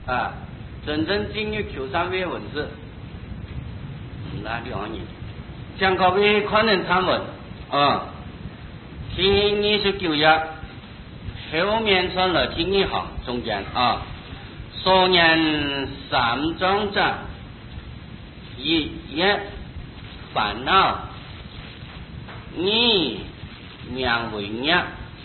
啊，真正进入求三位文字，那两行讲各位可能参文啊，第29页后面穿了第一行中间啊，所言三种者，一烦恼，二名为业，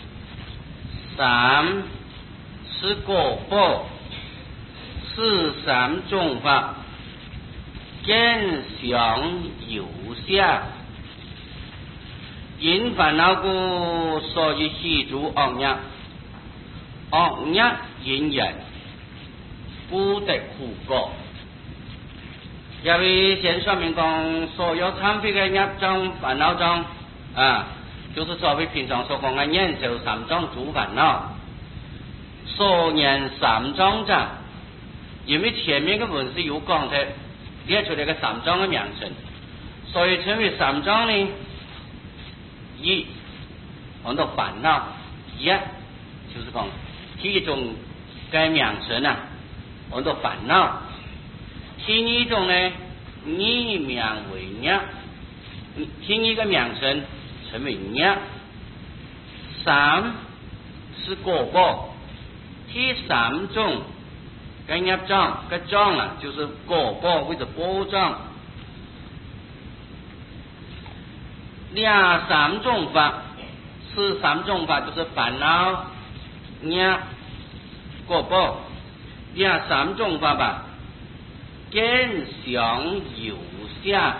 三是果报，四三种法，见相有相。因烦恼故，所以系诸恶业，恶业因缘，不得苦果。因为先说明讲，所有参废的业障烦恼中啊，就是所谓平常所讲的忍受三种诸烦恼。所言三种者，因为前面的文是有讲的，列出来个三种的名称，所以称为三种呢。一，我们烦恼，一就是讲第一种该名称啊，我们烦恼。第二种呢，以名为业，第二个名称称为业。三是果报，第三种跟业障，个障啊就是果报或者报障。三种法是三种法，就是烦恼、业、果报。三种法吧，见相有相，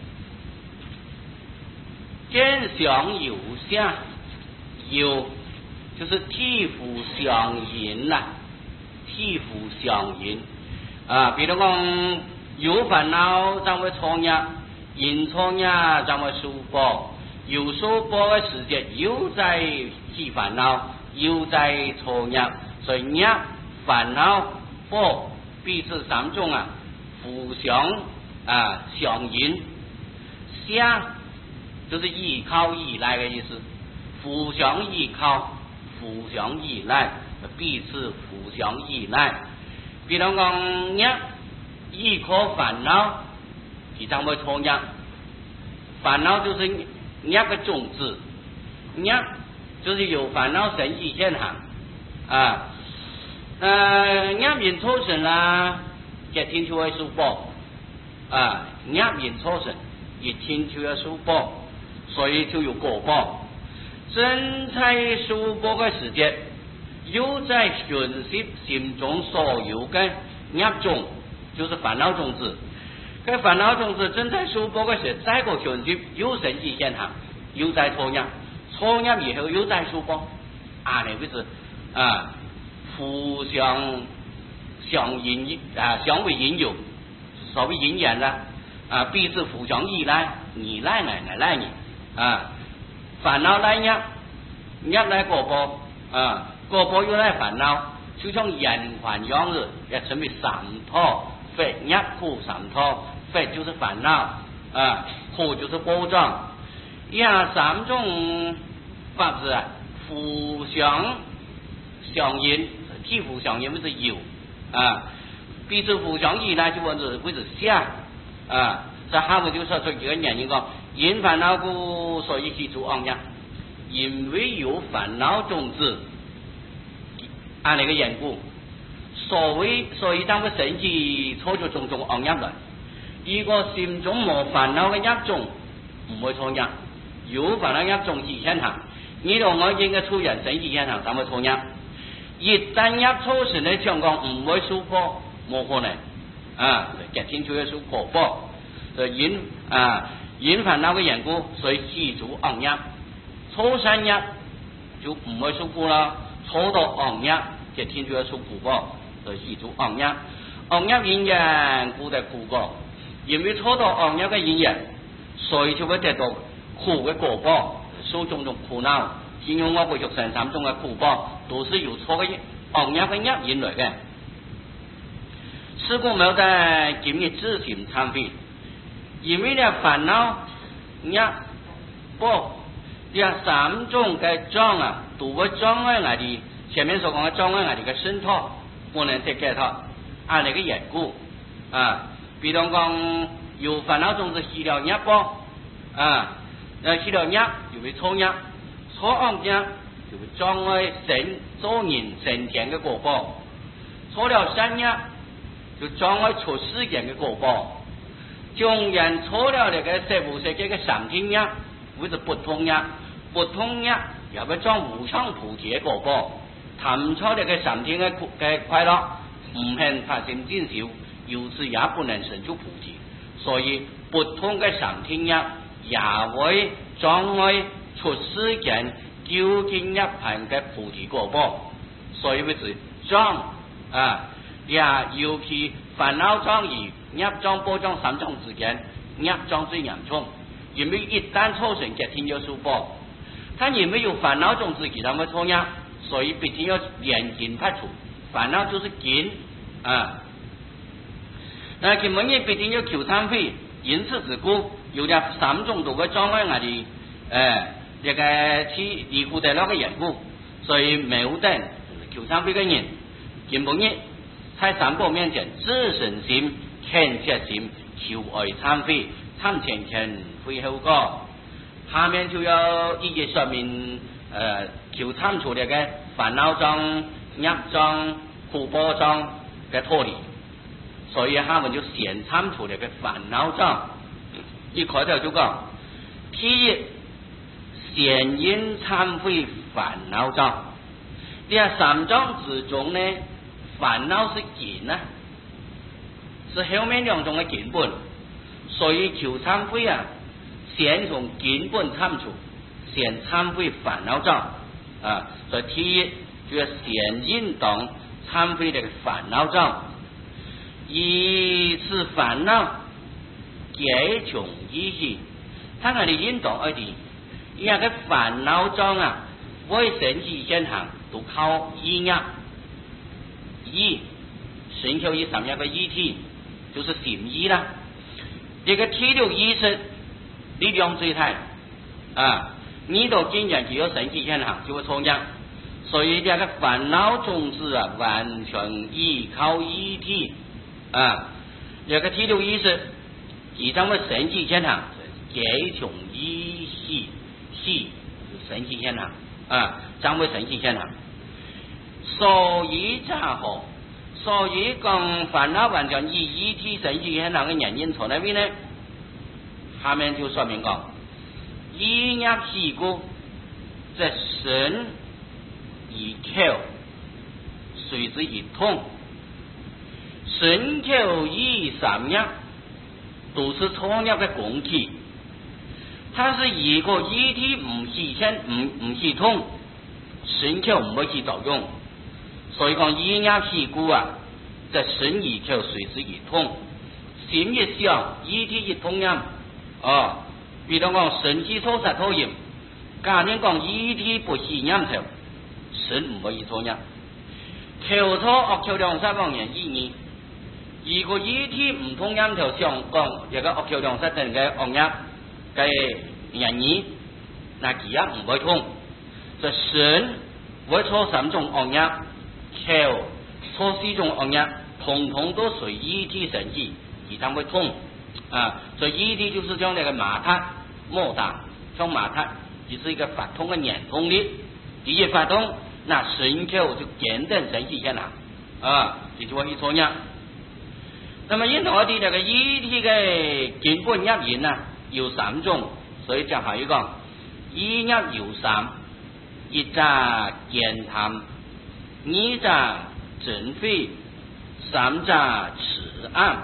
见相有相，有就是体肤相应啦，体肤相应啊，比如讲有烦恼才会创业。因错业咱们受报，有受报的时间又在起烦恼，又在错业，所以业、烦恼、报彼此三种啊，互相相应。相就是依靠依赖的意思，互相依靠，互相依赖，彼此互相依赖。比如讲业依靠烦恼。其咱们错业，烦恼就是业个种子，业就是有烦恼生起现行啊。业因错生啦，一天就会受报啊。业因错生，一天就要受报，所以就有果报。正在受报的时间，又在熏习心中所有的业种，就是烦恼种子。这烦恼种子正在受报的时候，再个循序又生起现行，又在错业，错业以后又在受报，那为是互相相因相为因由，所谓因缘呢彼此互相依赖，你赖奶奶赖你烦恼赖业，业赖果报果报又赖烦恼，就像人环样子，也称为三套，非业苦三套。非就是烦恼苦就是报障。三种法是互相相应，体互相应为是有彼此互相依赖就为是相这下面就说出几个原因讲，因烦恼故，所以系诸恶业，因为有烦恼种子按那个缘故，所以当个生起错出种种恶业来。如果心中冇烦恼嘅业种，唔会错业；有烦恼业种是现行，你同我应该出人生是现行，才会错业。一旦业错成嘅情况，唔会受报，冇可能极天就要受果报。因烦恼嘅缘故，所以系诸恶业。错善业就唔会受果啦，错到恶业，极天就要受苦报，所以系诸恶业。恶业因缘，故得苦果。因为错到恶业的因缘，所以就会得到苦的果报，受种种苦恼。形容我会肉身三种的苦报，都是由错的恶业的业引来的。是故冇得今日自行参废，因为呢烦恼业报三种的障都会障碍我哋前面所讲的障碍我哋嘅身托，不能得解脱那个缘故啊。比如讲有烦恼种子吸了业报啊，吸了业就会错业，错恶业就会障碍做人成天的果报，错了善业就障碍出世间的果报。纵然错了那个十无世界的上天业，或者不通业，不通业也会障无上菩提的果报。谈错那个上天的快乐，唔肯发心进修，有时也不能成就菩提。所以不通的上天业也会障碍出世间究竟涅槃的菩提果报。所以为是障啊，也尤其烦恼障与业障、报障三障之间，业障最严重，因为一旦错成结天有受报。他因为有烦恼种子，其他会错业，所以必定要连根拔除。烦恼就是根啊。那根本也必定要求忏悔，因此之故，有了三种度的障碍我哋这个去离苦得乐的缘故，所以没有等求忏悔的人，根本也在三宝面前自身心、恳切心、求爱忏悔，忏前前悔后果。下面就要一一说明求忏除那个烦恼障、业障、苦报障的脱离。所以下面就先忏除那个烦恼障。一开头就讲，第一，先因忏悔烦恼障。这三障之中呢，烦恼是根啊，是后面两种的根本。所以求忏悔啊，先从根本忏除，先忏悔烦恼障啊。所以第一就要先引导忏悔这个烦恼障。以此烦恼皆从意识，他那里引导而的，一个烦恼障啊，为神奇现行都靠意业，意神求意什么样的意体，就是心意啦。这个第六意识力量最大啊，你都竟然就有神奇现行，就会错业。所以这个烦恼种子啊，完全依靠意体。啊，这个第六意识，其中的神奇现象，皆从意识神奇现象啊，将为神奇现象。所以咋好？所以讲烦恼完全以意体神奇现象的原因从哪边呢？下面就说明讲，意业事故，则神以口，随之以痛。神口意三业都是错业的供给，它是一个意体唔系统，神口唔会起作用，所以讲意业事故啊，在神意口随之而通，心一想意体一通样哦，比如讲神之错实拖延，假如讲意体不是念头，神唔会错业，口错恶口良善妄言意义。如果意体唔通念头上讲，一个恶口良善等嘅恶业嘅原因，那其也唔会通。就神会错三种恶业，口错四种恶业，统统都随意体神迹，而他会通啊。所以意体就是将那个马达莫打，将马达只是一个发通的粘通力，第一发通，那神口就简单神迹现啦啊，这就会错业。那么因我哋这个意体嘅根本业因啊，有三种，所以就下一个意业有三：一者见贪，二者正非，三者持暗。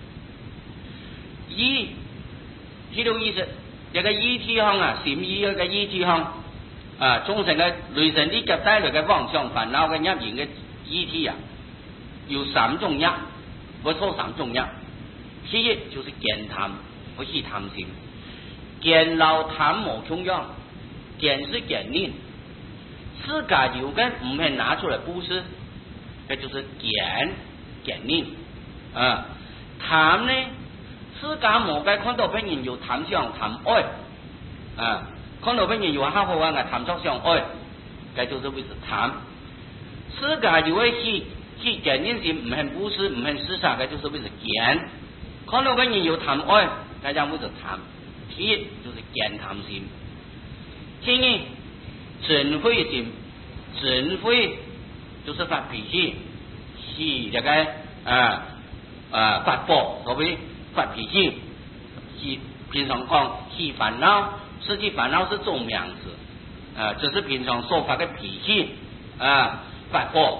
意第六意识，这个意体行啊，心意一个意体行啊，众生嘅雷神啲夹带来嘅妄想烦恼嘅业因嘅意体啊，有三种业。我错三种业，第一就是见贪，不是贪心，见老贪无穷样，见是见念，自家有根唔肯拿出来布施，这就是见念啊。贪呢，自家无该看到别人有贪想贪爱啊，看到别人有好好啊，贪着想爱，这就是为是贪。自家有一些去见人时唔肯布施，唔肯施舍嘅，就是为了见。看到个人有贪爱，大家为了贪，铁就是见贪心。第二，嗔恚心，嗔恚就是发脾气，是这个发火，所谓发脾气，是平常讲起烦恼，实际烦恼是种名词，这是平常所发的脾气发火。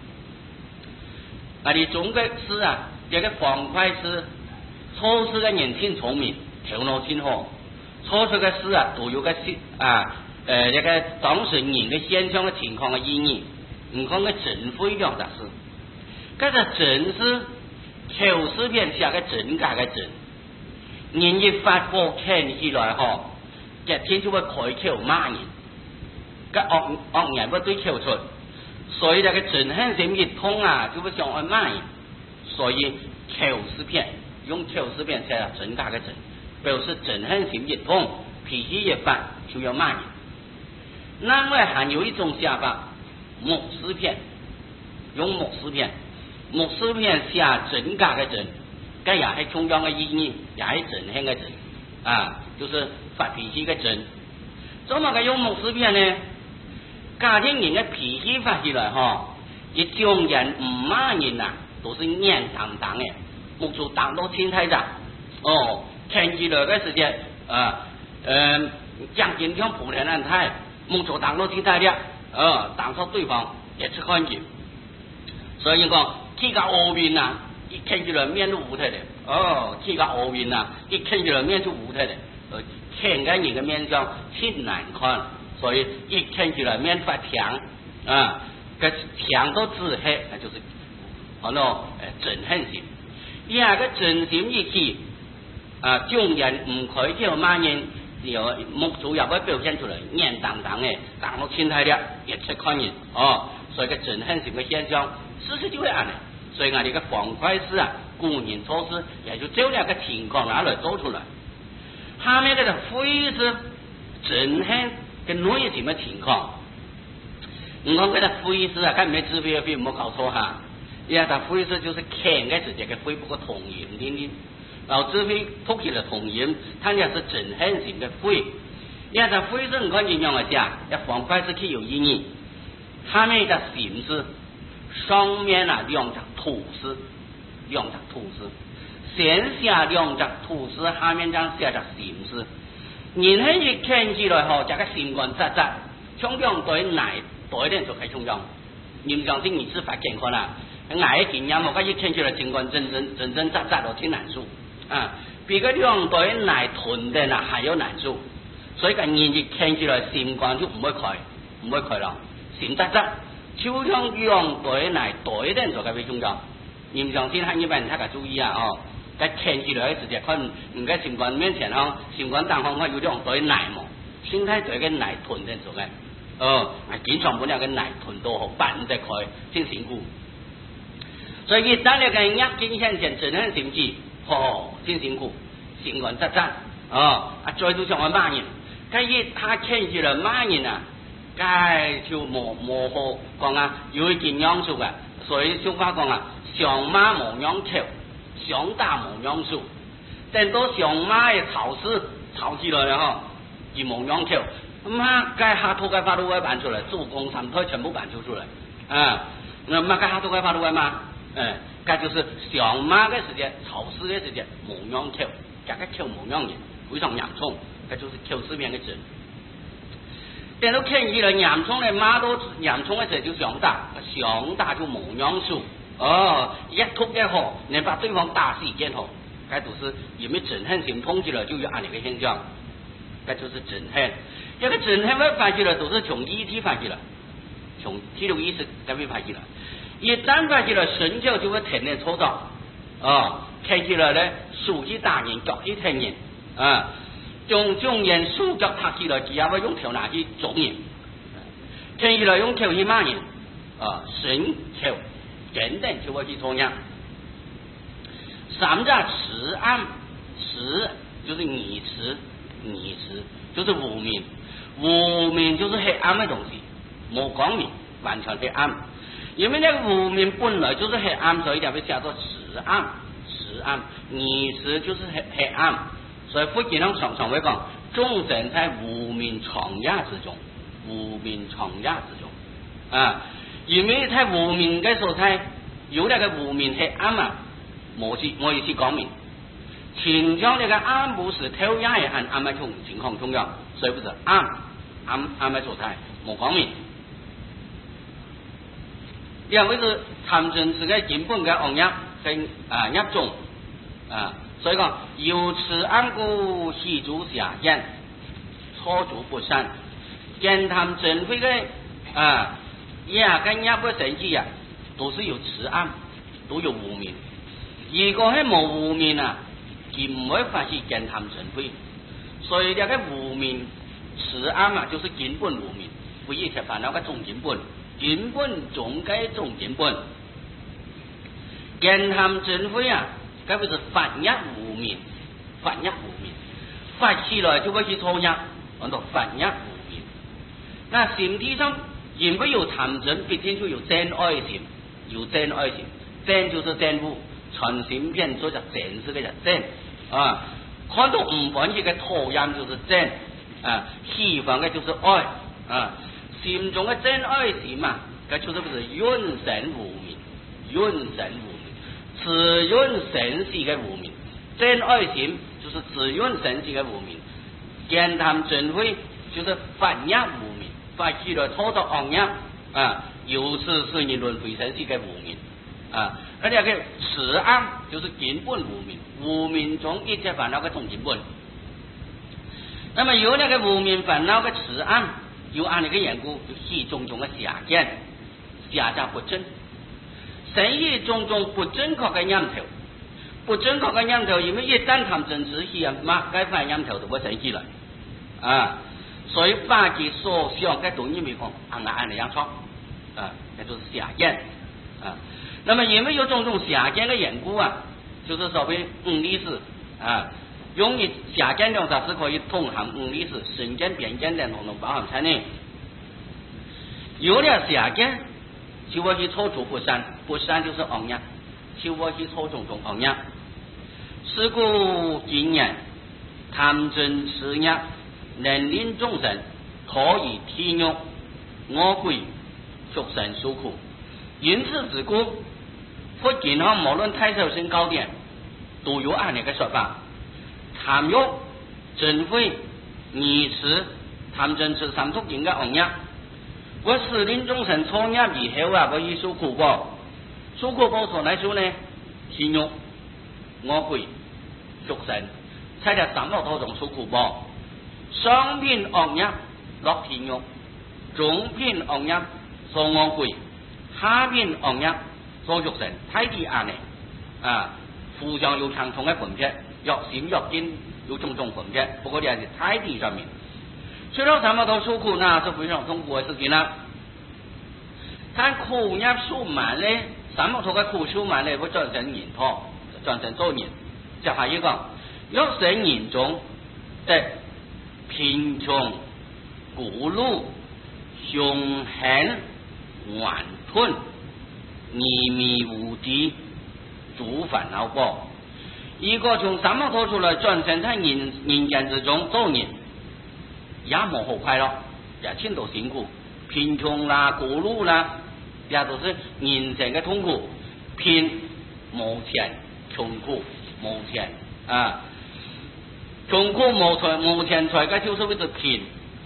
你总的是这个方块是初次的人挺聪明，头脑挺好，初次的事都有个这个当事人的现象的情况的意义，唔讲个正非了的是，搿个正是口诗篇下个正家个正，人一发火看起来一天就会开口骂人，搿恶人不对口出，所以那个正恨心一通就会想去骂人，所以口诗篇用口诗篇写正家个正，表示正恨心一通，脾气一发就要骂人。另外还有一种写法，牧诗篇，用牧诗篇，牧诗篇写正家个正，搿也係同樣嘅意義，也係正向嘅正就是發脾氣嘅正。怎麼嘅用牧詩篇呢？家庭人嘅脾氣發起來一種人唔罵人都是硬當當嘅，牧主當到天台上，看起來嘅時間將今天普天安泰。牧主當到天台了，當到對方也是看見，所以講起個惡面一看起來面都烏睇的，起個惡面一看起來面就烏睇的，看個人嘅面相挺難看，所以一看起來面發強，個強到自黑，那就是憎恨心。第二個憎心一起，眾人唔開口罵人。牧主也會表現出來，硬當當嘅，當到天台了，也出看人，所以個憎恨心嘅現象，事實就會咁。所以我哋嘅方塊師古人措施，也就這兩個情況拿來做出來。下面嘅非是憎恨嘅內心嘅情況，唔講嗰個非是佢唔係指揮非唔好搞錯嚇，因為佢非是就是看嘅時間嘅非不過同言點點。然後指揮突起了同音，它也是憎恨型的非，因為它非是唔可以用嚟寫，一方塊是具有意義。下面一個形式，上面兩隻土字，先寫兩隻土字，下面將寫隻形式。人喺一看起來這個心肝雜雜，從兩對奶對點就可以從樣，你唔相信你是發見看啦，捱經驗我一看起來心肝真雜雜都挺難受。比個兩對奶囤的還要難受，所以個人一看起來心肝就唔會開朗，心雜雜，就像兩對奶對的就該被中咗。你唔相信，喺呢邊大家注意佢看起來直接看唔該心肝面前心肝當中有兩對奶嘛，心態對個奶囤的就該，經常本來個奶囤到好辦得開，真辛苦。所以一旦你個人一經現前真係心機。真辛苦，心肝雜雜，再都上去罵人，他看起來罵人就冇好講有一件樣數嘅，所以俗話講上罵冇樣口，上打冇樣數，等到上罵嘅吵起來了而冇樣口，下頭嘅法律會辦出來，做工三推全部辦出來，下頭嘅法律會嘛？搿就是上罵嘅時間，吵事嘅時間冇樣口，這個口冇樣嘢，非常嚴重，搿就是口詩篇嘅正。等到看起來嚴重嘅罵到嚴重嘅時就上打就冇樣數，一突一號，你把對方打死見好，搿就是因為憎恨心通起來就有咁樣嘅現象，搿就是憎恨。這個憎恨會發起來都是從意體發起來，從體力意識才會發起來。一旦發起來，神教就會天天粗糙，看起來呢，手機打人，腳去踢人，種人手腳拍起來，只係會用頭拿去撞人，看起來用口去罵人，神教等等就會去這樣。三個詞暗，詞就是擬詞就是無明就是黑暗的東西，冇光明，完全黑暗。 因为那个无明本来就是黑暗，所以才会叫做迟暗。迟暗，你时就是黑暗，所以佛经上常会讲，众生在无明长夜之中，无明长夜之中啊，因为在无明嘅所在，有那个无明黑暗啊，我意思讲明，前将那个暗不是偷夜嘅暗暗嘅情况重要，所以不是暗嘅所在，冇讲明。两位是参真是个根本嘅行业，跟业中啊，所以讲有此暗故细足下见，错足不善，跟他们真会嘅业跟业嘅神迹啊，都是有此暗，都有无明。如果係冇无明啊，佢唔會發生跟他們真會。所以呢個無明此暗啊，就是根本無明，不一切煩惱嘅總根本。根本總該總根本，見他們真會啊，嗰個是法一無明，法一無明，發起來就會去錯一，叫做法一無明。那心體上因為有貪真，必定就有真愛心，有真愛心，真就是真物，全心片所以叫真是個叫真啊，看到唔管係個討厭就是真啊，喜歡嘅就是愛啊。心中的真愛心嘛，佢就是不是潤神無明，潤神無明，自潤神是嘅無明，真愛心就是自潤神是嘅無明，見他們真會就是法一無明，發起來拖到惡業啊，有時是你輪迴神是嘅無明啊，而且個此暗就是根本無明，無明中一切煩惱嘅總根本。那麼有那個無明煩惱嘅此暗。有按那个缘故，就系种种的下见，下降不正，神意种种不正确的念头，不正确的念头，因为一旦他们真实起啊，马该犯念头就会生起来啊，所以把其所想嘅东西没讲，按那样错啊，那就是下见啊。那么因为有种种下见的缘故啊，就是所谓理事啊。用于下见两者是可以通含理事，身见、边见等统统包含在内。有了下见，就会去错除不善，不善就是恶业，就会去错种种恶业。是故今言贪嗔痴业能令众生可以体肉、餓鬼、畜生受苦。因此之故，佛經上無論太上聖經典都有按那個說法。貪欲、嗔恚、疑痴、貪嗔痴三毒境嘅惡業，我使令眾生錯業以後啊，我以受苦報。受苦報所來說呢，體肉、餓鬼、畜生，在這三個途中受苦報。上品惡業落體肉，中品惡業受餓鬼，下品惡業受畜生，睇啲案呢啊，互相有相同嘅分別。藥心藥經有種種分別，不過呢係態度上面。雖然三個都受苦呢，是非常痛苦嘅事情啦。但苦業受滿咧，三個都嘅苦受滿咧，會轉成人禍，轉成做人。就係一個，若成人中的貧窮、孤獨、凶狠、頑吞、迷迷無知、諸煩惱報。如果從三個拖出來轉成在人間之中做人，也冇好快樂，也聽到辛苦，貧窮啦、孤獨啦，也都是人生嘅痛苦。貧冇錢，窮苦冇錢啊，窮苦冇錢財嘅就是為咗貧，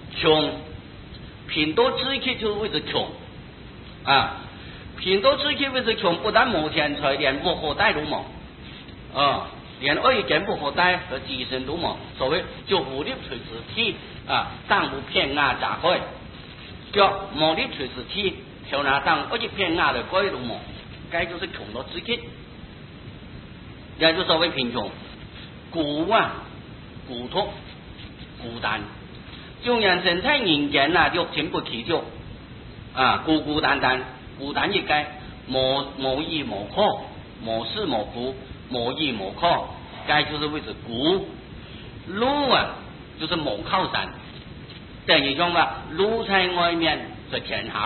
貧到自己就為咗窮啊，貧到自己為咗窮，不但冇錢財，連無後代都冇啊。連愛見不可待和自身都冇，所謂就無力隨時體啊，當無片瓦炸開，腳無力隨時體，條那當一片瓦的開都冇，該就是窮到自己，也就所謂貧窮、孤啊、孤獨、孤單，縱然身在人間啊，就情不其就啊，孤孤單單，孤單一個，無依無靠，無事無苦。冇依冇靠，該就是為之孤。路啊，就是冇靠山。等於講話路在外面是天堂，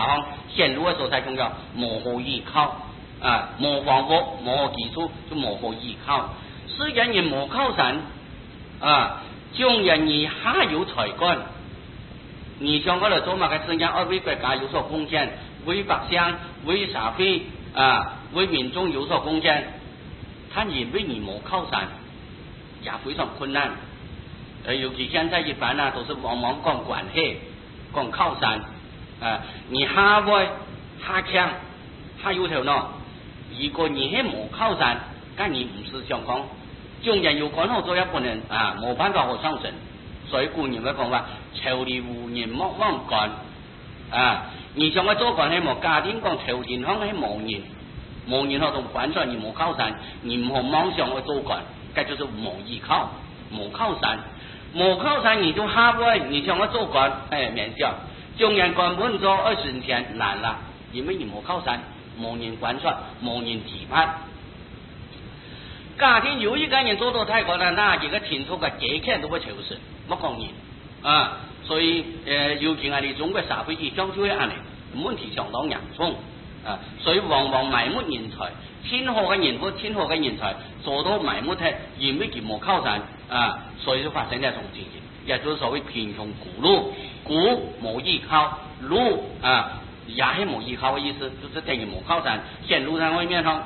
显露的所在中叫无何依靠啊，无房屋，无何基础，就无何依靠。是人人无靠山啊，将人而下有才干。你像嗰度做嘛嘅事情，为国家有所贡献，为百姓、为社会啊、为民众有所贡献，他认为你无靠山，也非常困难。尤其现在一般啊，都是往往讲关系、讲靠山啊，你下位、下强、下有头脑。如果你系无靠山，咁你唔是想讲，将人要管好做一半人啊，冇办法好上升。所以古人咪讲话，朝里无人莫枉干啊！你像我做官系冇家庭讲朝廷方系无人，无人可同官上你冇靠山，你唔好妄想去做官，咁就是无依靠，冇靠山，冇靠山你就下位，你像我做官，免笑，将人官本做20年前难啦，因为你冇靠山，无人管束，无人提判。家庭有一个人做到太过了，那几个清楚嘅几看都会仇视，冇讲人啊。所以尤其我哋中国社会以上就系安尼，问题相当严重啊。所以往往埋没人才，天好嘅人或天好嘅人才做到埋没嘅，因为佢冇靠山啊，所以就发生呢一种情形，也就是所谓贫穷古路，古冇依靠，路啊也系冇依靠嘅意思，就是等于冇靠山，显露在外面上。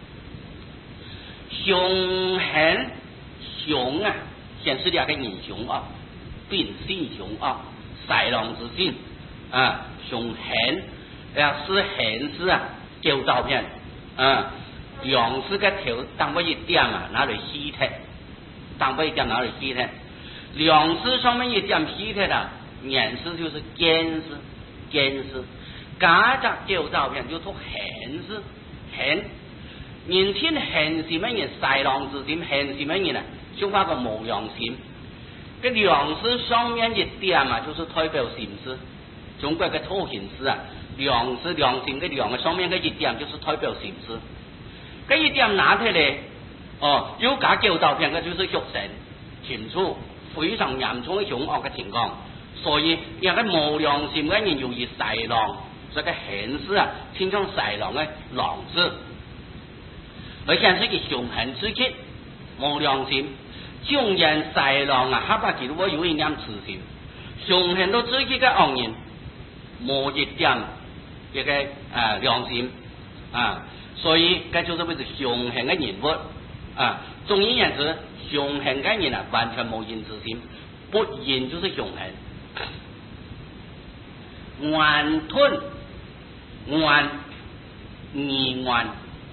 雄狠雄啊，显示两个人雄啊，秉性雄啊，豺狼之性啊，雄狠是狠是啊，旧照片啊，粮食个头当不一点啊，拿来稀脱，当不一点拿来稀脱，粮食上面一点稀脱的颜色就是坚实，坚实，假只旧照片就出狠是狠。人天恨是乜嘢？豺狼之心，恨是乜嘢呢？想法个无良心。个良知上面一点啊，就是代表心思。中国嘅粗形诗啊，良知良心嘅良嘅上面嘅一点就是代表心思。嗰一点拿出嚟，有假叫照片嘅就是血神清楚，非常严重嘅凶恶嘅情况。所以有个无良心嘅人容易豺狼，所以个恨事啊，偏向豺狼嘅狼字。而且是个凶狠之极，无良心，众人豺狼啊，哈巴其实我有一点痴心，凶狠到之极嘅恶人，无一点一个良心啊，所以这就是为是凶狠嘅人物啊。总而言之，凶狠嘅人啊，完全无仁之心，不仁就是凶狠。顽吞，顽，泥顽。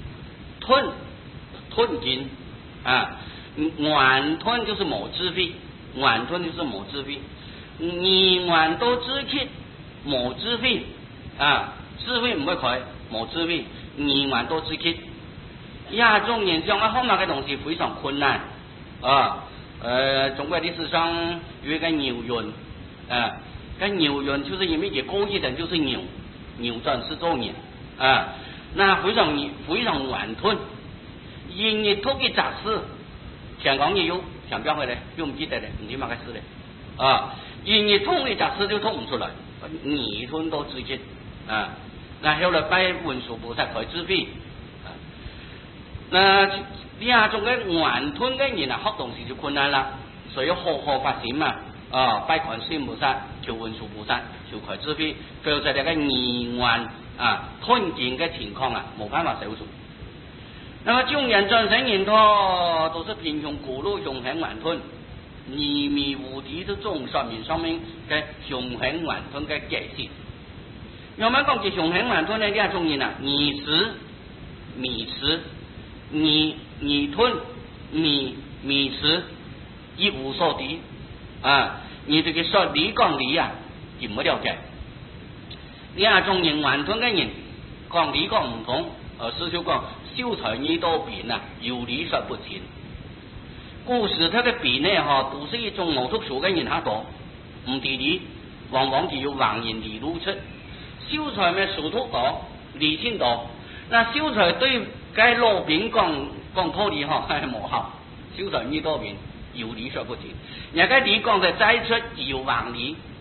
吞金啊，顽吞就是冇智慧，顽吞就是冇智慧，你顽都知气冇智慧啊，智慧唔会开，冇智慧，你顽都知气，亚洲人讲啊，后面嘅东西非常困难啊。中国历史上有一个牛人啊，个牛人就是因为一个一人就是牛转世做人啊。那非常顽吞，因日突嘅杂事，香港也有，想标回来，又唔记得咧，唔知乜嘅事咧啊！因日突嘅杂事就吐唔出来，泥吞都知觉啊！那后来拜文殊菩萨开智慧啊！那亚种嘅顽吞嘅人啊，学东西就困难啦，所以学法心嘛啊，拜观世音菩萨，求文殊菩萨，求开智慧，否则那个泥顽。吞金嘅情况啊，冇办法手术。那么众人转身人托都是贫穷苦路凶狠顽吞，泥迷无敌的众上面嘅凶狠顽吞嘅解释。我们讲起凶狠顽吞呢，呢种人啊，你吃，你吞，你吃，一无所敌啊！你这个说理讲理啊，就唔了解。呢种人顽吞嘅人，讲理讲唔通，师就讲秀才耳朵扁啊，有理说不清。故事佢嘅扁呢，都是一种冇读书嘅人喺度，唔地理，往往就要橫言而露出。秀才咩書讀多，理性多，那秀才對該老扁講道理係冇效，秀才耳朵扁，有理說不清。人家理講就齋出就橫理。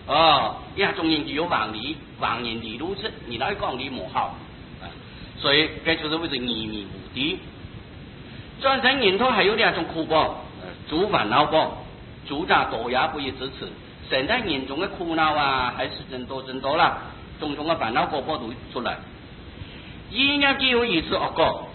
一下中人就有妄理，妄言理如此，你来讲理无效，所以这就是为是迷迷无敌。转成人头还有两种苦报，诸烦恼报，诸杂多也不宜支持。现在人中的苦恼啊，还是真多啦，种种的烦恼果报都出来。一年只有一次恶果，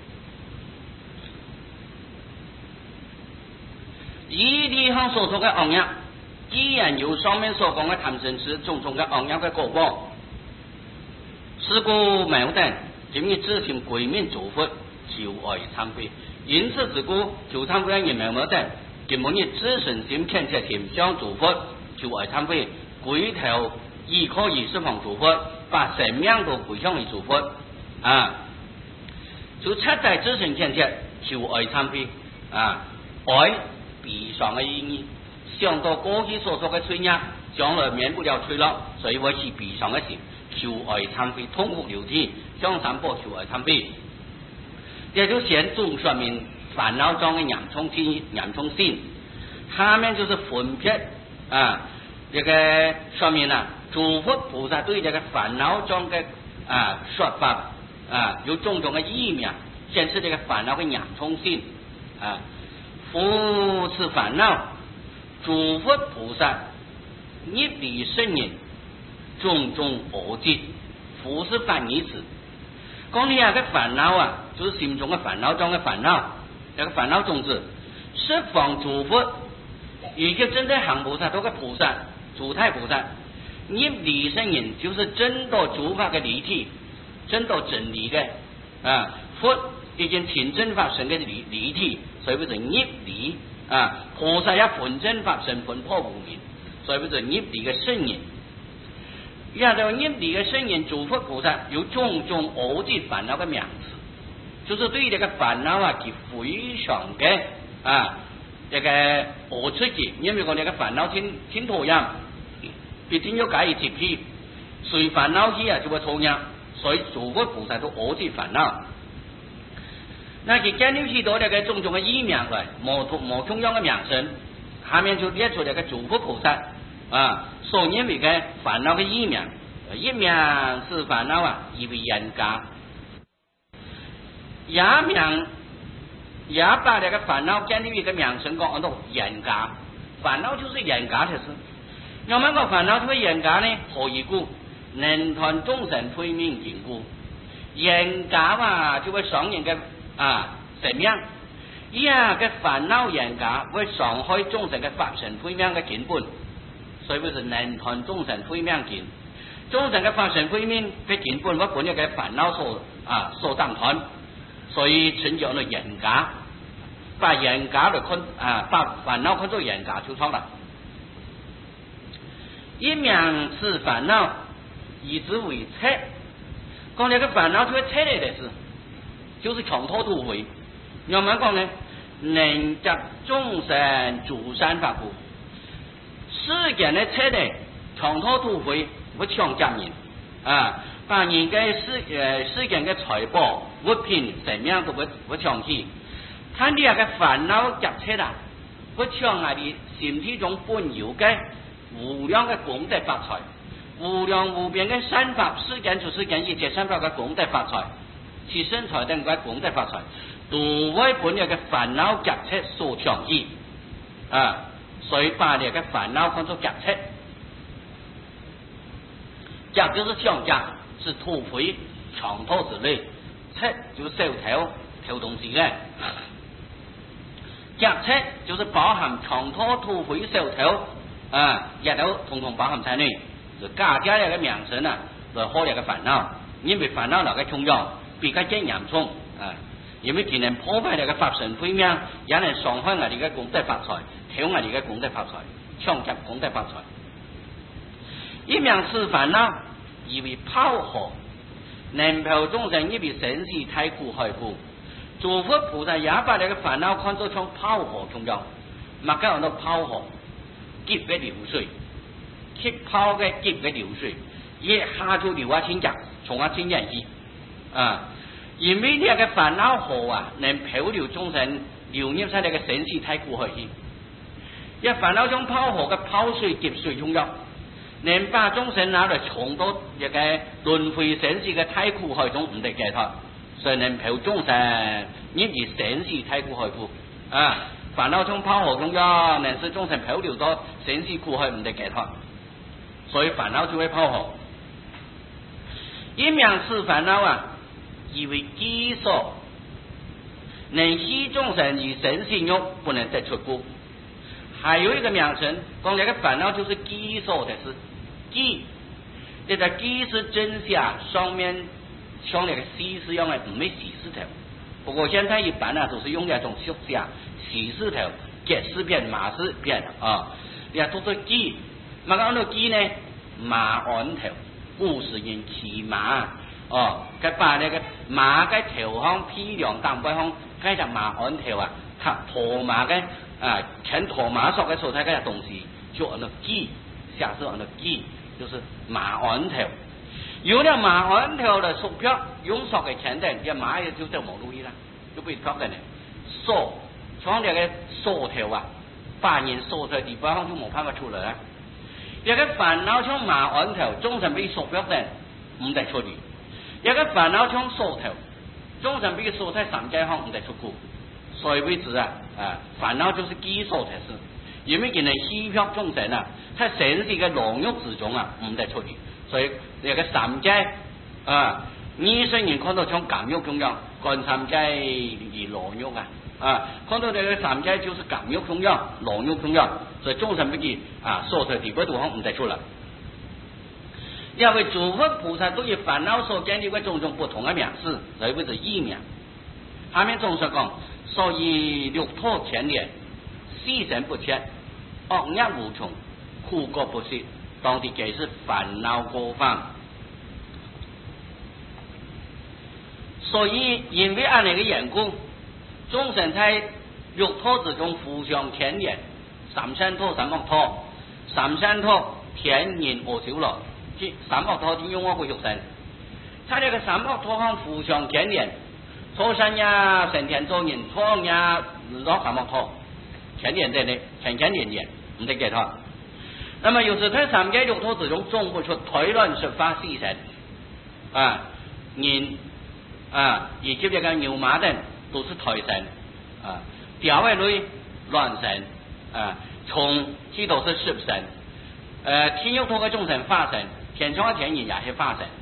一地上所做的恶业，依然有上面所讲的贪嗔痴种种的恶业的果报。是故矛盾，今日自行归命祝福，求爱忏悔。因此之故，求忏悔也矛盾。今日自身心恳切心想祝福，求爱忏悔，归头依靠以释放祝福，把生命都归向于祝福啊！就彻底自身恳切求爱忏悔啊！爱悲伤的意义，想到过去所做的罪孽，将来免不了脆弱，所以我是悲伤的心，求爱忏悔，痛哭流涕，向三宝求爱忏悔。也就显众说明烦恼中的严重性，他们就是分别啊，这个说明了诸佛菩萨对这个烦恼中的说法有种种的意义，显示这个烦恼的严重性啊。扶持烦恼，诸佛菩萨一理圣人，种种恶疾，扶是反义词。讲你个烦恼啊，就是心中的烦恼中的烦恼，这个烦恼种子，释放诸佛，以及真正行菩萨多个菩萨，主太菩萨，一理圣人就是真到诸法的理体，真到真理的佛已经亲真法身的理体，所以不是一理菩萨也本真法身分破无明，所以不是一理的圣人。然后一理的圣人诸佛菩萨有种种恶疾烦恼的名词，就是对这个烦恼其非常的这个恶出去，因为讲这个烦恼挺讨厌，必定要改一集体，随烦恼去就会讨厌，所以诸佛菩萨都恶疾烦恼。那佢建立许多这个种种的异名来，某同样的名称，下面就列出这个诸佛菩萨所认为的烦恼的异名。一名是烦恼意为人格，也把这个烦恼建立一个名称讲到人格，烦恼就是人格的事。我们讲烦恼就是人格呢，何以故？能团众生慧命坚固，人格就会伤人的生命，个烦恼人格会伤害众生的法身慧命的根本，所以不是能团众生慧命坚。众生的法身慧命的根本，我本来嘅烦恼所当团，所以成就了人格，把人格来把烦恼看作人格就错了。一名是烦恼，以之为测，讲这个烦恼就是测来的事，就是穷途土回。我们讲呢，能集众生诸善法故，世间的测来穷途土回。不抢占人把人的世间的财宝物品生命都不抢去，看你个烦恼夹车啦，不抢你身体中本有的无量的功德发财，无量无边的善法，世间就世间一切善法的功德发财，其身财等的功德发财，都为本有的烦恼夹车所抢去所以把这个烦恼看作夹车。夹就是抢夹，是土匪抢偷之类；车就是手偷东西的。夹车就是包含抢偷、土匪、手偷一都统统包含在内。是家家一个名称来好一个烦恼，因为烦恼那个重要，比较更严重因为既能破坏那个法身慧命，也能伤害我哋嘅功德发财，偷我哋嘅功德发财，抢劫功德发财。一名是烦恼，以为炮火，能炮众生以为生死太苦害苦。诸佛菩萨也把这个烦恼看作像炮火重要，乜嘅到炮火，急嘅流水，气泡嘅急嘅流水，一下就流清净，从清净去因为呢个烦恼火能漂流众生流入在那个生死太苦害去。一烦恼像泡火嘅泡水急水重要。 能把众生拿来穷到一个轮回生死嘅太苦海中唔得解脱，所以能陪众生入于生死太苦海苦啊！烦恼中泡河中央，能使众生漂流到生死苦海唔得解脱，所以烦恼就会泡河。阴阳是烦恼啊，以为基所，能使众生于生死狱不能得出故。还有一个名称，讲这个烦恼就是基所的是基，这个基是真下上面像那个西是用的，唔係西字頭。不過現在一般啊，都是用那種縮寫西字頭、結字邊、馬字邊啊。你看讀做基，乜講到基呢？馬鞍頭，古時人騎馬哦，佢把那個馬嘅頭項披量淡背項，佢就馬鞍頭啊，它驮馬嘅啊，牽驮馬索嘅所在嗰啲東西，就按照基，下是按照基。就是馬鞍頭，有了馬鞍頭的縮票，用索嘅錢的，這馬也就冇路啦，就被票嘅呢。鎖，從這個鎖頭啊，把人鎖在地方就冇辦法出來啦。這個煩惱從馬鞍頭，眾生被縮票的唔得出嚟；這個煩惱從鎖頭，眾生被鎖在三界行唔得出庫。所以為止啊，煩惱就是基礎才是。因為佢哋欺騙眾生啊，喺生死嘅牢獄之中啊，唔得出去。所以呢個三界啊，你雖然看到像監獄咁樣，幹三界而牢獄啊，看到呢個三界就是監獄咁樣、牢獄咁樣，所以眾生不記啊，所在地嗰度唔得出嚟。因為諸佛菩薩對於煩惱所建立嘅種種不同嘅名詞，所以為之異名。下面總說講，所以六土牽連。四神不缺，惡業無窮，苦果不息，當地皆是煩惱過犯。所以因為按那個緣故，眾生在六土之中互相牽連，三山土、三惡土，三山土天人我修羅，三惡土天用我會肉身。在這個三惡土上互相牽連，初山呀神天做人，初呀落三惡土。牽連在內，牽連，唔得解脫。那麼有時在三界六土之中，種不出推論說法四神啊，人啊，以及這個牛馬等都是推神啊，鳥類類亂神啊，蟲這都是濕神。天有土嘅眾神化神，天上嘅天人也是化神。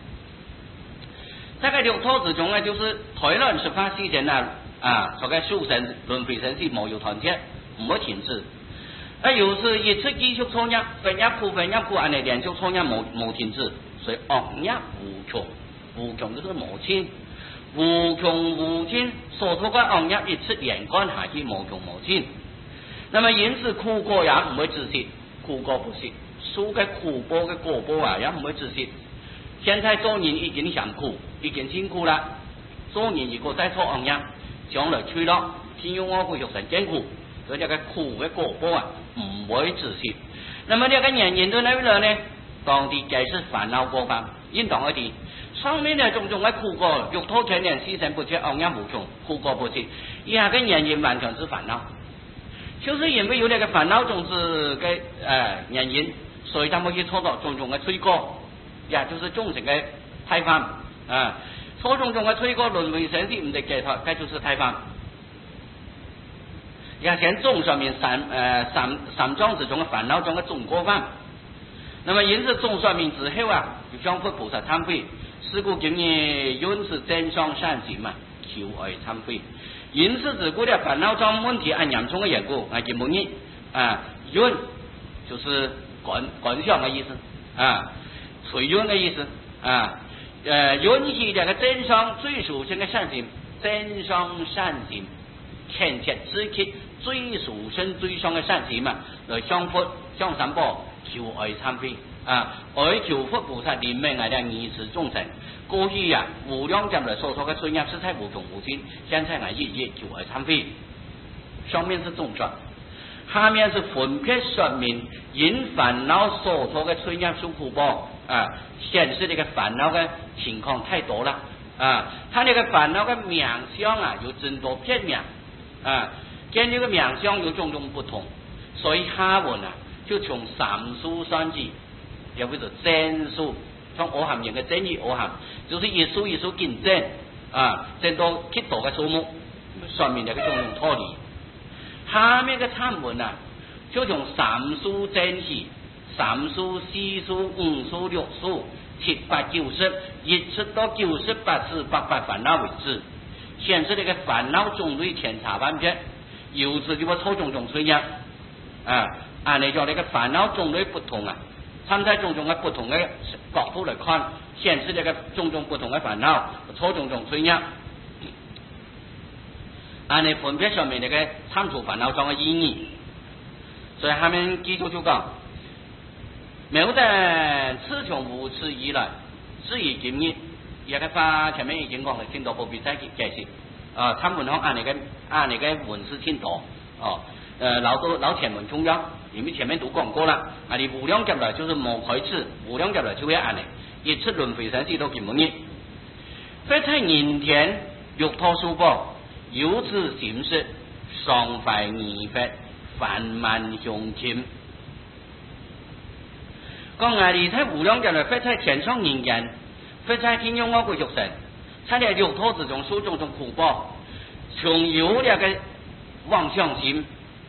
這個六土之中呢，就是推論說法四神啊，所謂數神輪迴神是冇有團結，唔會停止。有時一次繼續創業，分一苦，按你連續創業冇停止，所以惡業無窮就是無盡，無窮無盡，所托嘅惡業一次連貫下去無窮無盡。那麼因此苦果也唔會止息，苦果不息，數嘅苦果嘅果報啊也唔會止息。現在做人已經想苦，已經辛苦啦，做人如果再做惡業，將來脆落，天有我會肉身堅固，所以這個苦嘅果報啊，唔會止息。那麼這個原因在哪裏呢？當地皆是煩惱過犯，應當一啲。上面呢種種嘅苦果，欲土牽連，四神不缺，惡業無窮，苦果不息。以下嘅原因完全是煩惱，就是因為有這個煩惱種子嘅原因，所以他們去創造種種嘅罪果，也就是眾生嘅胎範啊。所種種嘅罪果輪迴生死唔得解脫，這就是胎範。也先種上面三種之中嘅煩惱中嘅總過犯。那麼因此種上面之後啊，就向佛菩薩懺悔。是故今日允是真上善行嘛，求而懺悔。因此自古的煩惱中問題很嚴重的緣故，今日允就是觀想的意思啊，隨允的意思啊。允許這個真上最殊勝的善行，真上善行，虔切之切最殊勝最上的善行嘛，來向佛向三寶求而懺悔啊，而求佛菩薩憐憫我哋兒子眾生。過去啊，無量劫來所作的罪業實在無窮無盡，現在我日求而懺悔。上面是總說，下面是分別說明因煩惱所作的罪業受苦報啊，顯示這個煩惱的情況太多了啊，它那個煩惱的名相啊有真多片面啊，跟這個名相有種種不同，所以下文啊就從三疏三智也叫做整数。像耦函型嘅整与耦函，就是一数一数竞争整到极大嘅数目，上面就叫做用脱离。下面嘅参文就從3數整起，3數、4數、5數、6數、7、8、90，一直到98次800煩惱為止，顯示呢個煩惱種類前查萬撇，由此就會抽種種出現按你叫呢個煩惱種類不同參在種種嘅不同嘅角度嚟看，顯示呢個種種不同嘅煩惱抽種種出現。按你分別上面呢個參除煩惱中嘅意義，所以下面記住就講，謬等詞從無始以來，至於今日，也個法前面已經講了，聽到不必再解釋。參文上按你個文字聽到老前文中央，因為前面都講過了，你無量劫來就是無開始，無量劫來就會按你，一次輪迴生死都見唔易。非在人天欲托書報，由此形式，雙懷二法，梵萬雄欅。講你在無量劫來，非在天上人間，非在天用我國肉身，在這六托之中受種種苦報，從有那個妄想心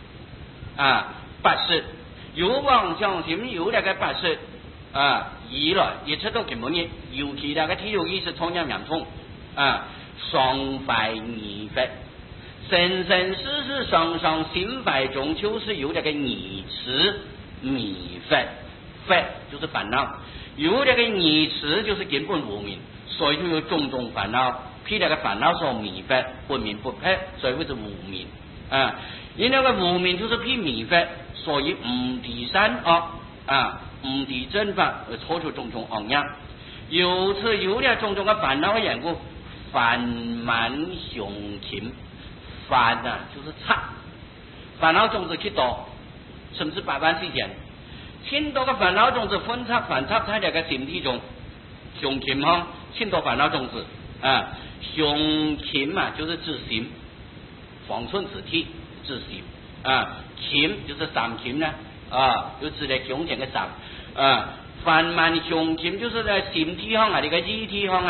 八識，有妄想心有那個八識以來一切都根本嘅，尤其那個體有意識創業嚴重雙懷二法，生生世世上上心懷中就是有那個二持迷法，法就是煩惱，有那個二持就是根本無明，所以就有種種煩惱，譬那個煩惱所迷法，不明不白，所以為之無明因那個無明就是譬迷法，所以唔第三惡唔第正法而抽出種種惡業，由此有了種種嘅煩惱嘅緣故，梵萬雄欅，梵就是插，煩惱種子去多，甚至百萬世間，千多個煩惱種子分插反插在那個心體中，雄欅千多煩惱種子雄欅就是自心，方寸之體。自心欅就是三欅呢就指的胸前的三梵萬雄欅就是在心體上這個意體上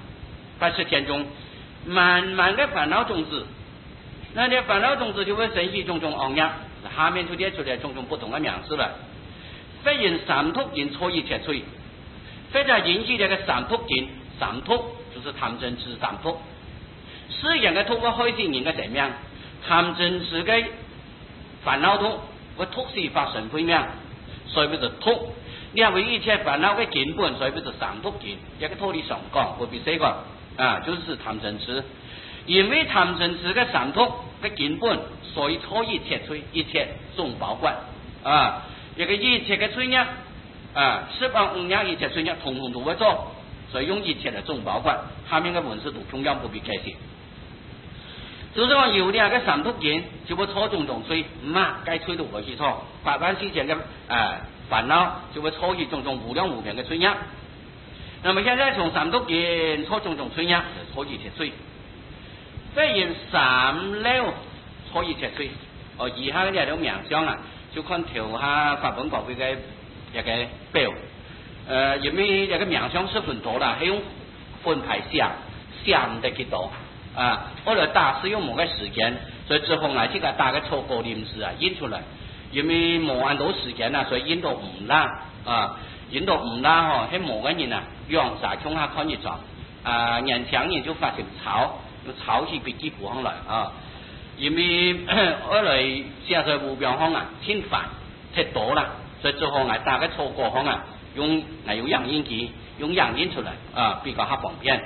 80天中滿滿的煩惱種子，那啲煩惱種子就會生起種種惡業，下面就列出來種種不同的描述了。非因三毒因錯意切取，非在引起這個三毒因，三毒就是貪嗔癡三毒，是樣嘅通過開心人嘅怎樣？貪嗔癡嘅煩惱毒，個毒是發生會咩？所以叫做毒。你係為一切煩惱嘅根本，所以叫做三毒根。一個道理上講，不必寫個就是貪嗔癡。因為貪嗔癡嘅三毒嘅根本，所以錯意切取一切總包括一個一切嘅罪業十方五業一切罪業，統統都會做，所以用一切嚟總包括。下面嘅文字都同樣不必解釋。就是講有兩個三毒根，就會錯種種罪，該罪都會去錯，百萬世間嘅煩惱就會錯於種種無量無邊嘅罪業。那麼現在從三毒根錯種種罪業，錯一切罪，非因三流錯一切罪。以下呢啲名相就看條下法本國會嘅一個表，因為一個名相十分多啦，係用分派想得幾多。後來大師用某個時間，所以之後這個大概錯過臨時印出來，因為冇按到時間所以印到唔啦印到唔啦喺某個人用啥衝下看一張年輕人就發成用抄起筆記簿上來因為後來現在目標上挺煩太多了，所以之後大概錯過上用樣印機用樣印出來比較方便。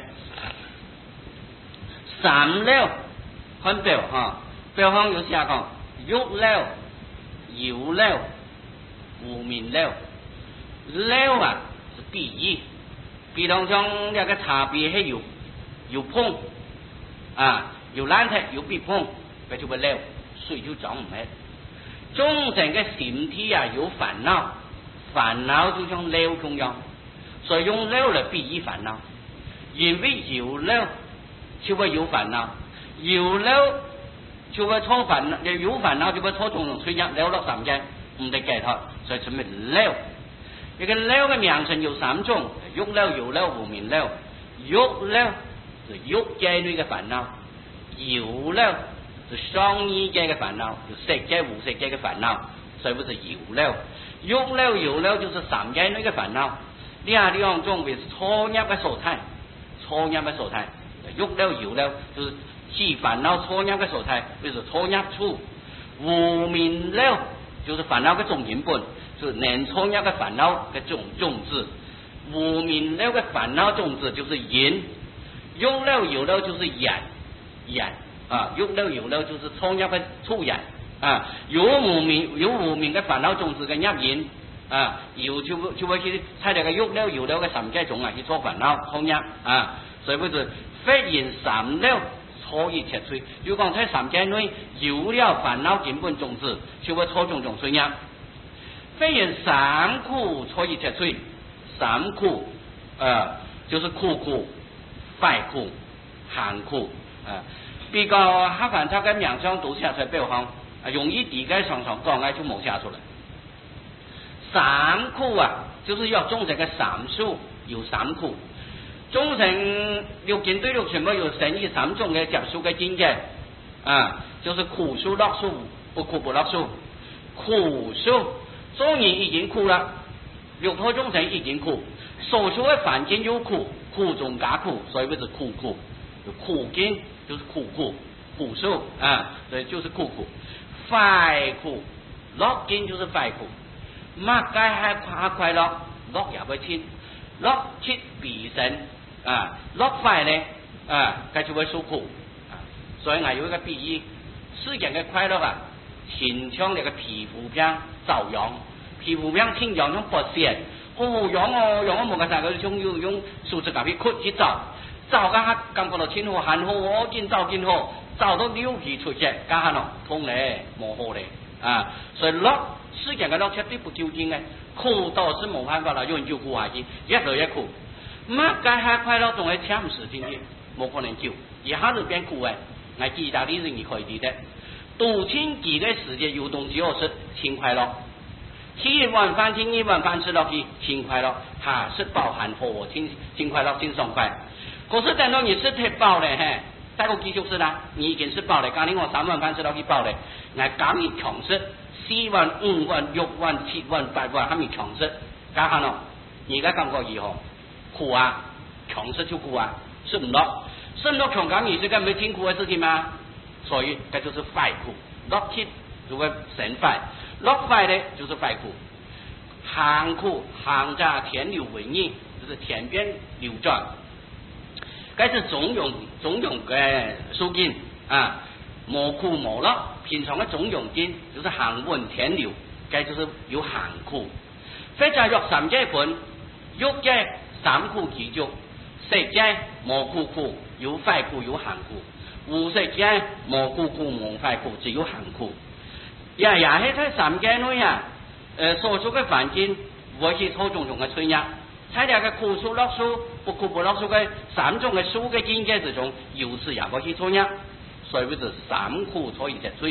三流看表表上有寫講欲流、有流、無明流。流是比喻，比方講那個差別係有碰有難題有比碰，佢就會流，水就漲唔起。眾生嘅心體有煩惱，煩惱就像流中樣，所以用流嚟比喻煩惱，因為有流就會有煩惱，有流就會錯煩惱，有煩惱就會錯種種罪業，流落三界唔得解脫，所以稱為流。 一个了嘅名称有3种，欲了、有了、无明了。欲了是欲界内嘅烦恼，有了是上意界嘅烦恼，就色界、无色界嘅烦恼，所以不是有了。欲了、有了就是3界内嘅烦恼，2种为初入嘅所态，初入嘅所态。欲了、有了就是起烦恼初入嘅所态，就是初入处。无明了就是烦恼嘅总根本，就是能初入嘅烦恼嘅种子。无明了嘅烦恼种子就是因，欲了、有了就是缘啊，欲了、有了就是初入嘅处缘啊，有无明嘅烦恼种子嘅入因啊，有就會去睇嚟嘅欲了、有了嘅3界種啊，去做煩惱初入啊，所以不是非然3了初一切出。如果講喺3界內有了煩惱根本種子，就會初種出入。非然3苦初一切出，3苦就是苦、快苦、行苦啊。比較黑凡抄嘅名相讀寫出嚟，比如講容易理解常講嘅就冇寫出嚟。3苦啊，就是要眾生嘅3數，有3苦。眾生六根對六全部有成以3種嘅接觸嘅境界啊，就是苦數、樂數、不苦不樂數。苦數縱然已經苦啦，六道眾生已經苦，所處嘅環境有苦，苦中加苦，所以不是苦，苦根就是苦數啊，所以就是苦。快苦，樂根就是快苦。乜界係快樂，樂也會切，樂切必生啊，樂快呢啊，佢就會受苦啊。所以我有一個比喻，世間嘅快樂啊，前像那個皮膚病遭殃，皮膚病前樣像拔線，用我冇個啥個用樹枝夾去ขุ去找個感覺到前好還好，我見找到牛皮出隻，家下咯痛咧，冇好咧啊，所以樂。世間嘅樂絕對不究竟嘅，苦倒是冇辦法啦，有人就苦下去，越來越苦。乜界係快樂仲係搶唔時間嘅，冇可能救，一下子變苦嘅。我舉大例子你可以記得，讀清幾個世界有東西我是輕快樂，吃一碗飯吃落去輕快樂，它是飽含火輕快樂輕爽快。可是等到你吃太飽了嘿，再過幾就是啦，你已經是飽了，剛才我3碗飯吃落去飽了，我講你強食。4碗、5碗、6碗、7碗、8碗，還沒強食，家下咯，而家感覺如何？苦啊，強食就苦啊，吃唔落強感，你是幹沒辛苦的事情嗎？所以，這就是快苦，樂切就會生快，樂快呢就是快苦，行苦行在田流為逆，就是田邊流轉，這是種種嘅屬境啊。冇苦冇樂，平常嘅總用經就是行運田流，這就是有行苦。非在欲3界本，欲界3苦其中，色界冇苦，有快苦有行苦；無色界冇苦冇快苦，只有行苦。也係喺3界內啊，所處嘅環境，我是初種嘅出入，喺兩個苦數、樂數、不苦不樂數嘅3種嘅數嘅境界之中，有時也可以出入。所以不是3苦初一切出，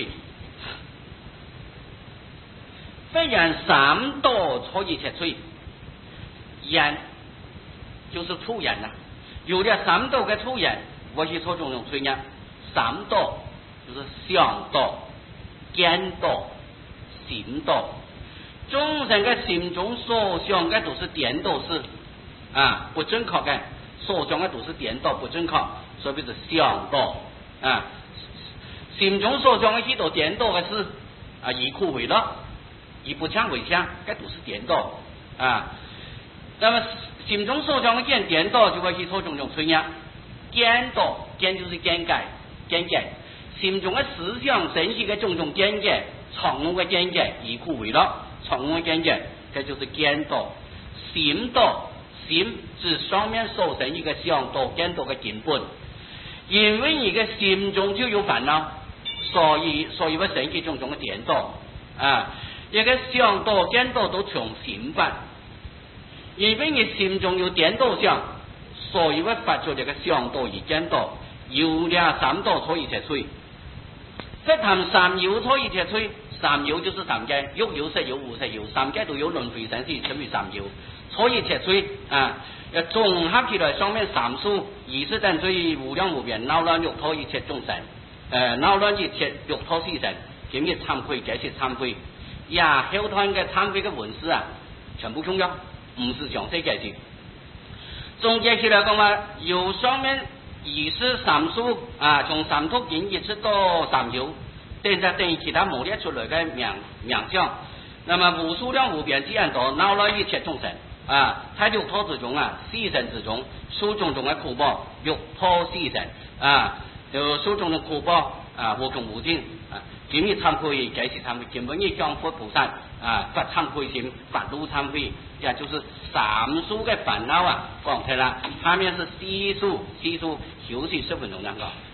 非然3道初一切出，緣就是出緣啦。有了3道嘅出緣，我是初種出入。3道就是想道、見道、行道。眾生嘅心中所想嘅都是顛倒事啊，不正確嘅，所想嘅都是顛倒不正確，所以不是想道啊。心中所想的許多顛倒的事啊，以苦為樂，以不強為強，這都是顛倒啊。那麼心中所想的見顛倒，就會去初種出入。見倒見就是見解，心中的思想生起的種種見解，錯誤的見解，以苦為樂，錯誤的見解，這就是見倒。心倒心是雙面所生一個想倒見倒的根本，因為你的心中就有煩惱。所以會生起種種嘅顛倒啊！一個想倒、顛倒都從心發，因為你心中有顛倒想，所以會發出這個想倒與顛倒，有了3道初一切出。一談3有初一切出， 三有就是三界，欲有、色有、无色有，三界都有轮回生死，称为三有。所以切碎啊，要综合起来，上面三数二十等最无量无边，恼乱欲脱一切众生，恼乱一切欲脱四神，今日懺悔，这是懺悔。呀，后端嘅懺悔嘅文字啊，全部重要，唔是详细解释。总结起来讲话，有上面二十三数啊，从三途境一直到三有，等于其他冇列出来嘅名相。那么无数量无边之人多，恼乱一切众生啊，喺欲脱之中啊，四神之中，受种种嘅苦报，欲脱四神啊，就受种种苦报啊，无穷无尽啊。今日懺悔，这是懺悔，根本一向佛菩萨啊，发懺悔心，发露懺悔，也就是三数嘅烦恼啊，讲起来，下面是四数，就是10分钟两个。